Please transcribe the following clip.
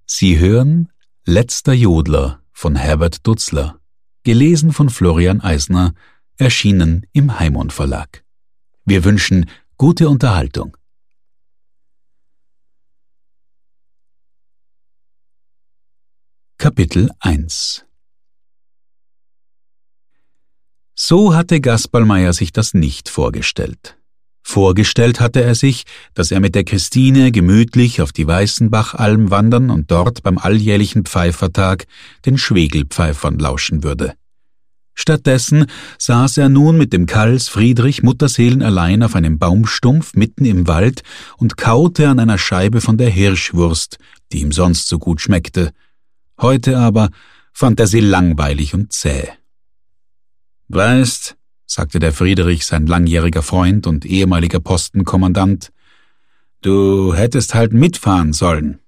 Sie hören Letzter Jodler von Herbert Dutzler, gelesen von Florian Eisner, erschienen im Heimon Verlag. Wir wünschen gute Unterhaltung. Kapitel 1. So hatte Gasperlmeier sich das nicht vorgestellt. Vorgestellt hatte er sich, dass er mit der Christine gemütlich auf die Weißenbachalm wandern und dort beim alljährlichen Pfeifertag den Schwegelpfeifern lauschen würde. Stattdessen saß er nun mit dem Kals Friedrich mutterseelenallein auf einem Baumstumpf mitten im Wald und kaute an einer Scheibe von der Hirschwurst, die ihm sonst so gut schmeckte. Heute aber fand er sie langweilig und zäh. »Weißt«, sagte der Friedrich, sein langjähriger Freund und ehemaliger Postenkommandant, »du hättest halt mitfahren sollen.